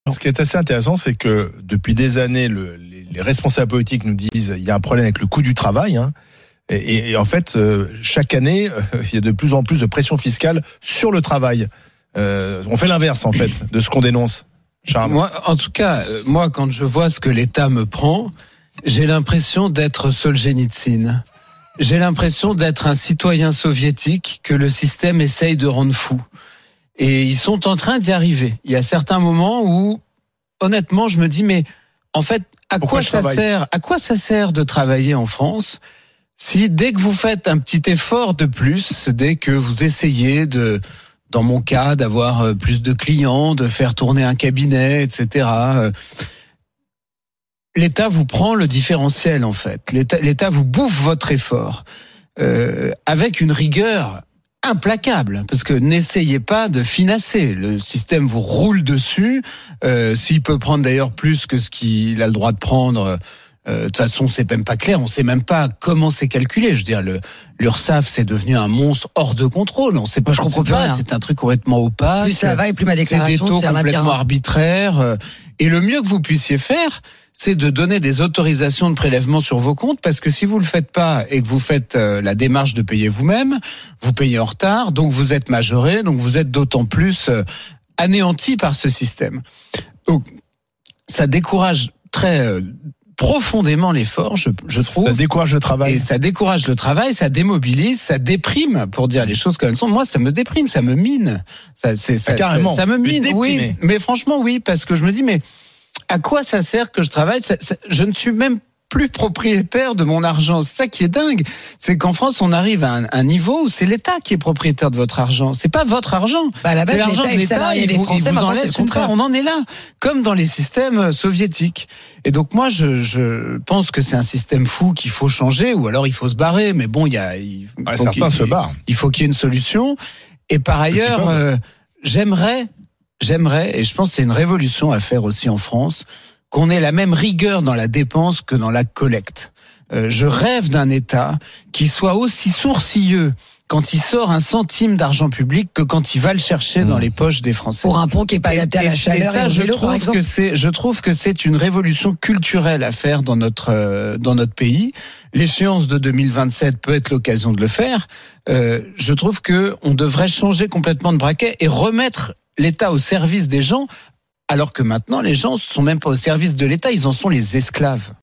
Ce qui est assez intéressant, c'est que depuis des années, les responsables politiques nous disent il y a un problème avec le coût du travail. Et en fait, chaque année, il y a de plus en plus de pression fiscale sur le travail. On fait l'inverse, en fait, de ce qu'on dénonce. Charles. Moi, en tout cas, quand je vois ce que l'État me prend, j'ai l'impression d'être Solzhenitsyn. J'ai l'impression d'être un citoyen soviétique que le système essaye de rendre fou. Et ils sont en train d'y arriver. Il y a certains moments où, honnêtement, je me dis, mais en fait, à quoi ça sert de travailler en France si dès que vous faites un petit effort de plus, dès que vous essayez dans mon cas, d'avoir plus de clients, de faire tourner un cabinet, etc., l'État vous prend le différentiel, en fait. L'État vous bouffe votre effort avec une rigueur implacable, parce que n'essayez pas de finasser. Le système vous roule dessus. S'il peut prendre d'ailleurs plus que ce qu'il a le droit de prendre, de toute façon, c'est même pas clair. On sait même pas comment c'est calculé. Je veux dire, l'URSSAF, c'est devenu un monstre hors de contrôle. On sait pas. Je comprends pas. C'est un truc complètement opaque. Plus ça va et plus ma déclaration, c'est des taux complètement arbitraires. Et le mieux que vous puissiez faire, c'est de donner des autorisations de prélèvement sur vos comptes, parce que si vous le faites pas et que vous faites la démarche de payer vous-même, vous payez en retard, donc vous êtes majoré, donc vous êtes d'autant plus anéanti par ce système. Donc ça décourage très profondément l'effort, je trouve. Ça décourage le travail. Et ça décourage le travail, ça démobilise, ça déprime, pour dire les choses comme elles sont. Moi, ça me déprime, ça me mine. Carrément. Ça me mine, oui. Mais franchement, oui, parce que je me dis, mais à quoi ça sert que je travaille ? Je ne suis même plus propriétaire de mon argent. C'est ça qui est dingue. C'est qu'en France, on arrive à un niveau où c'est l'État qui est propriétaire de votre argent. C'est pas votre argent. À la base, c'est l'argent de l'État. Il vous enlève son contraire. On en est là. Comme dans les systèmes soviétiques. Et donc, moi, je pense que c'est un système fou qu'il faut changer, ou alors il faut se barrer. Mais bon, certains se barrent. Il faut qu'il y ait une solution. Et par ailleurs, j'aimerais, et je pense que c'est une révolution à faire aussi en France, qu'on ait la même rigueur dans la dépense que dans la collecte. Je rêve d'un État qui soit aussi sourcilleux quand il sort un centime d'argent public que quand il va le chercher dans les poches des Français. Pour un pont qui est pas adapté à la chaleur. Et ça, je trouve que c'est une révolution culturelle à faire dans notre pays. L'échéance de 2027 peut être l'occasion de le faire. Je trouve que on devrait changer complètement de braquet et remettre l'État au service des gens, alors que maintenant les gens ne sont même pas au service de l'État, ils en sont les esclaves.